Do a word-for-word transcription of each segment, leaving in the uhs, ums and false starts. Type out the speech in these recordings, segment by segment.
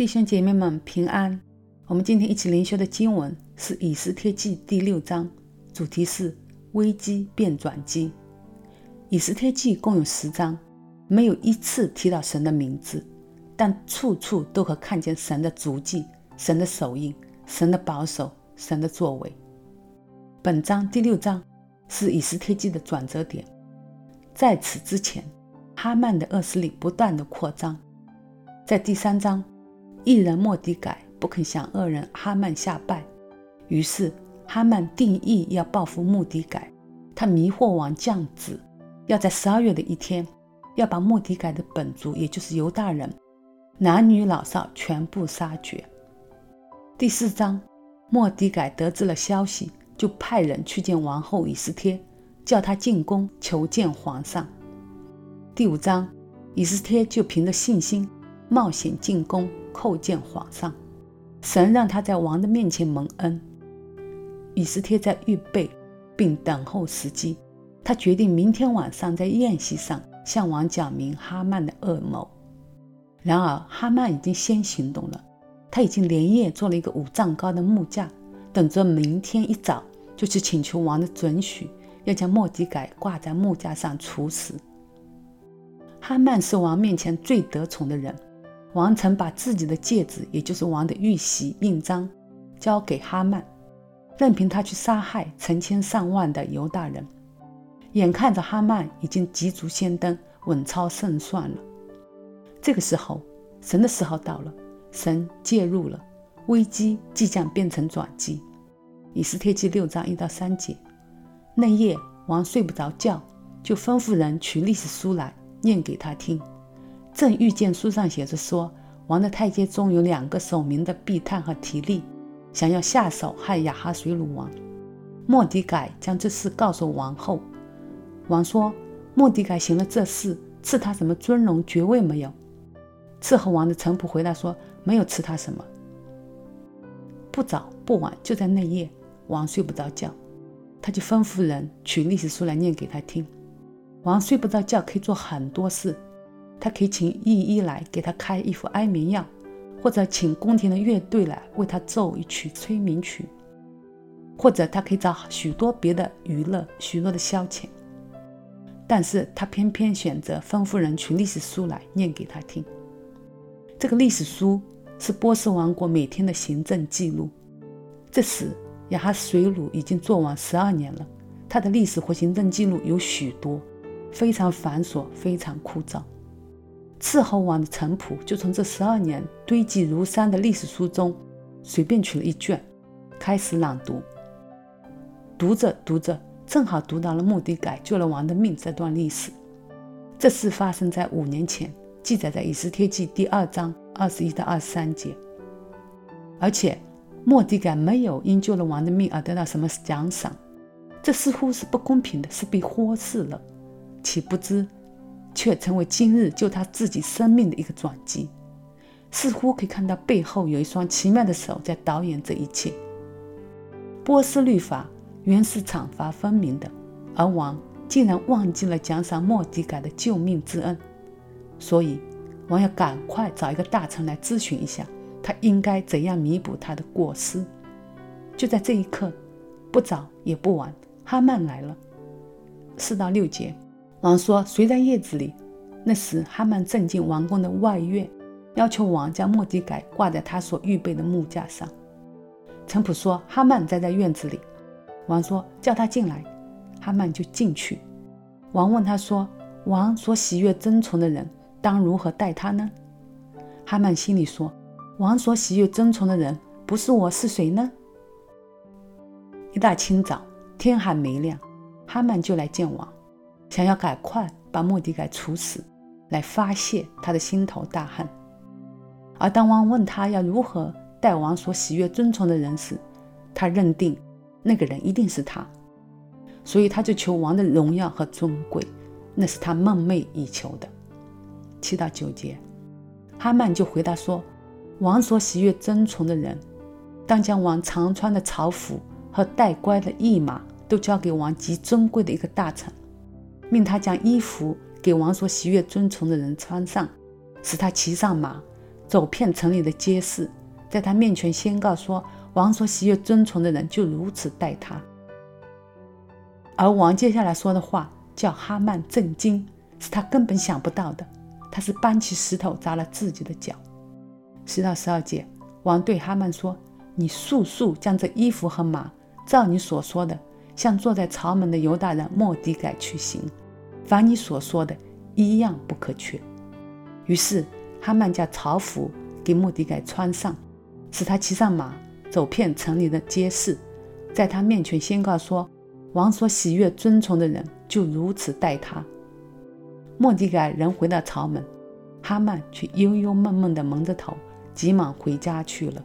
弟兄姐妹们平安。我们今天一起灵修的经文是以斯帖记第六章，主题是危机变转机。以斯帖记共有十章，没有一次提到神的名字，但处处都可看见神的足迹、神的手印、神的保守、神的作为。本章第六章是以斯帖记的转折点。在此之前，哈曼的恶势力不断的扩张。在第三章，义人末底改不肯向恶人哈曼下拜，于是哈曼定义要报复末底改。他迷惑王降旨，要在十二月的一天，要把末底改的本族，也就是犹大人，男女老少全部杀绝。第四章，末底改得知了消息，就派人去见王后以斯帖，叫他进宫求见皇上。第五章，以斯帖就凭着信心冒险进宫叩见皇上，神让他在王的面前蒙恩。以斯帖在预备并等候时机，他决定明天晚上在宴席上向王讲明哈曼的恶谋。然而哈曼已经先行动了，他已经连夜做了一个五丈高的木架，等着明天一早就去请求王的准许，要将末底改挂在木架上处死。哈曼是王面前最得宠的人，王曾把自己的戒指，也就是王的玉玺印章，交给哈曼，任凭他去杀害成千上万的犹大人。眼看着哈曼已经急足先登，稳操胜算了。这个时候，神的时候到了，神介入了，危机即将变成转机。以斯帖记六章一到三节，那夜王睡不着觉，就吩咐人取历史书来念给他听。正遇见书上写着说，王的太监中有两个守民的毕探和提利，想要下手害亚哈随鲁王。末底改将这事告诉王后。王说，末底改行了这事，赐他什么尊荣爵位没有？伺候王的臣仆回答说，没有赐他什么。不早不晚，就在那夜，王睡不着觉，他就吩咐人取历史书来念给他听。王睡不着觉可以做很多事，他可以请御医来给他开一副安眠药，或者请宫廷的乐队来为他奏一曲催眠曲，或者他可以找许多别的娱乐，许多的消遣。但是他偏偏选择吩咐人取历史书来念给他听。这个历史书是波斯王国每天的行政记录。这时亚哈随鲁已经做王十二年了，他的历史或行政记录有许多，非常繁琐，非常枯燥。伺候王的臣仆就从这十二年堆积如山的历史书中随便取了一卷，开始朗读。读着读着，正好读到了末底改救了王的命这段历史。这事发生在五年前，记载在以斯帖记第二章二十一到二十三节。而且末底改没有因救了王的命而得到什么奖赏，这似乎是不公平的，是被忽视了。岂不知却成为今日救他自己生命的一个转机。似乎可以看到背后有一双奇妙的手在导演这一切。波斯律法原是惩罚分明的，而王竟然忘记了奖赏末底改的救命之恩。所以王要赶快找一个大臣来咨询一下，他应该怎样弥补他的过失。就在这一刻，不早也不晚，哈曼来了。四到六节，王说，谁在院子里？那时哈曼正进王宫的外院，要求王将末底改挂在他所预备的木架上。臣仆说，哈曼在在院子里。王说，叫他进来。哈曼就进去。王问他说，王所喜悦尊崇的人当如何待他呢？哈曼心里说，王所喜悦尊崇的人不是我，是谁呢？一大清早，天还没亮，哈曼就来见王，想要赶快把末底改处死，来发泄他的心头大恨。而当王问他要如何待王所喜悦尊崇的人时，他认定那个人一定是他，所以他就求王的荣耀和尊贵，那是他梦寐以求的。七到九节，哈曼就回答说，王所喜悦尊崇的人，当将王常穿的朝服和带冠的驿马都交给王极尊贵的一个大臣，命他将衣服给王所喜悦尊崇的人穿上，使他骑上马， 走遍城里的街市，在他面前宣告说，王所喜悦尊崇的人就如此待他。而王接下来说的话叫哈曼震惊，是他根本想不到的。他是搬起石头砸了自己的脚。十到十二节，王对哈曼说，你速速将这衣服和马照你所说的向坐在朝门的犹大人末底改去行，凡你所说的一样不可缺。于是哈曼将朝服给末底改穿上，使他骑上马，走遍城里的街市，在他面前宣告说，王所喜悦尊崇的人就如此待他。末底改人回到朝门，哈曼却悠悠闷闷地蒙着头，急忙回家去了。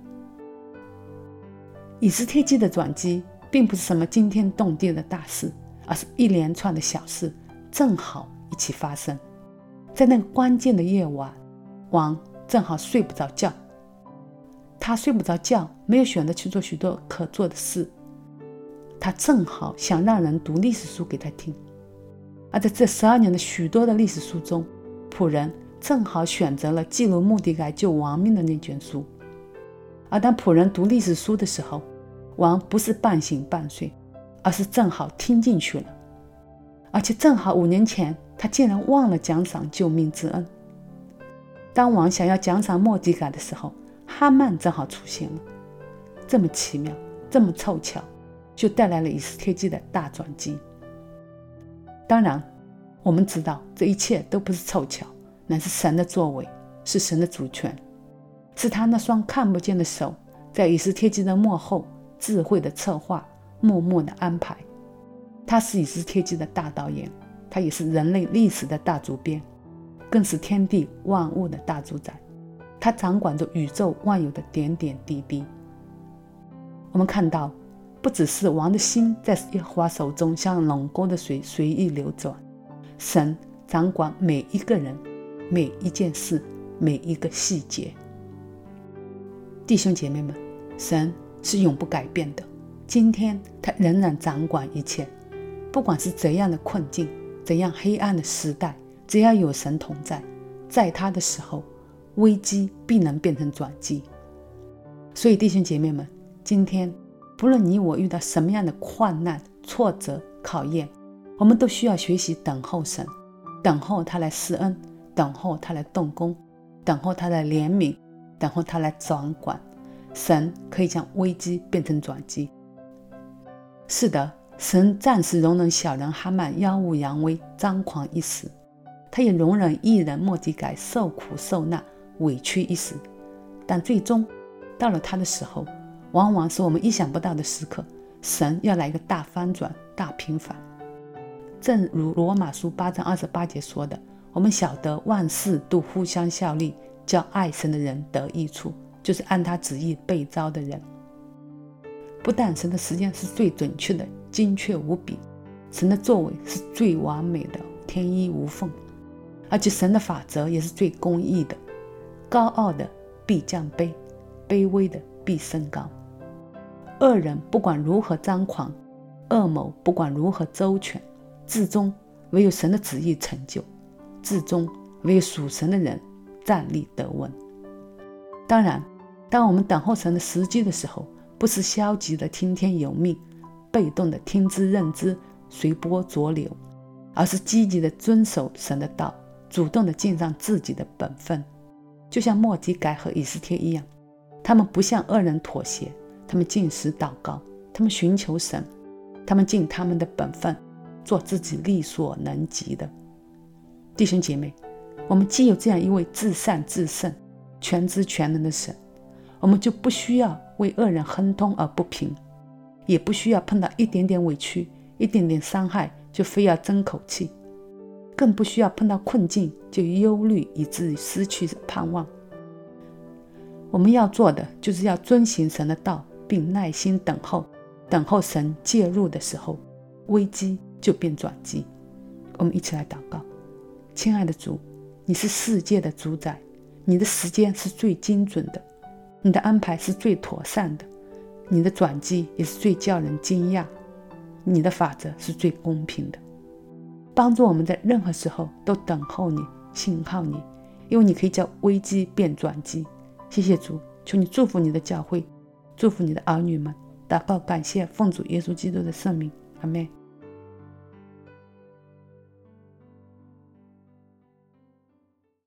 以斯帖记的转机并不是什么惊天动地的大事，而是一连串的小事正好一起发生。在那个关键的夜晚，王正好睡不着觉。他睡不着觉，没有选择去做许多可做的事，他正好想让人读历史书给他听。而在这十二年的许多的历史书中，仆人正好选择了记录末底改救亡命的那卷书。而当仆人读历史书的时候，王不是半醒半睡，而是正好听进去了。而且正好五年前他竟然忘了奖赏救命之恩。当王想要奖赏末底改的时候，哈曼正好出现了。这么奇妙，这么凑巧，就带来了以斯帖记的大转机。当然我们知道这一切都不是凑巧，乃是神的作为，是神的主权，是他那双看不见的手在以斯帖记的末后智慧的策划，默默的安排。他是以斯帖记的大导演，他也是人类历史的大主编，更是天地万物的大主宰。他掌管着宇宙万有的点点滴滴。我们看到，不只是王的心在耶和华手中像垄沟的水随意流转，神掌管每一个人，每一件事，每一个细节。弟兄姐妹们，神是永不改变的，今天他仍然掌管一切。不管是怎样的困境，怎样黑暗的时代，只要有神同在，在他的时候，危机必能变成转机。所以弟兄姐妹们，今天不论你我遇到什么样的患难、挫折、考验，我们都需要学习等候神，等候他来施恩，等候他来动工，等候他来怜悯，等候他来掌管。神可以将危机变成转机。是的，神暂时容忍小人哈曼耀武扬威，张狂一时，他也容忍义人末底改受苦受难，委屈一时，但最终到了他的时候，往往是我们意想不到的时刻，神要来一个大翻转、大平反。正如罗马书八章二十八节说的，我们晓得万事都互相效力，叫爱神的人得益处，就是按他旨意被召的人。不但神的时间是最准确的，精确无比，神的作为是最完美的，天衣无缝，而且神的法则也是最公义的。高傲的必降卑，卑微的必升高。恶人不管如何张狂，恶谋不管如何周全，至终唯有神的旨意成就，至终唯有属神的人站立得稳。当然，当我们等候神的时机的时候，不是消极的听天由命，被动的听之任之，随波逐流，而是积极的遵守神的道，主动的尽上自己的本分。就像末底改和以斯帖一样，他们不向恶人妥协，他们禁食祷告，他们寻求神，他们尽他们的本分，做自己力所能及的。弟兄姐妹，我们既有这样一位至善至圣、全知全能的神，我们就不需要为恶人亨通而不平，也不需要碰到一点点委屈、一点点伤害就非要争口气，更不需要碰到困境就忧虑以至于失去盼望。我们要做的就是要遵行神的道，并耐心等候，等候神介入的时候，危机就变转机。我们一起来祷告。亲爱的主，你是世界的主宰，你的时间是最精准的，你的安排是最妥善的，你的转机也是最叫人惊讶，你的法则是最公平的。帮助我们在任何时候都等候你，信靠你，因为你可以叫危机变转机， 谢谢主，求你祝福你的教会，祝福你的儿女们。祷告感谢奉主耶稣基督的圣名，阿们。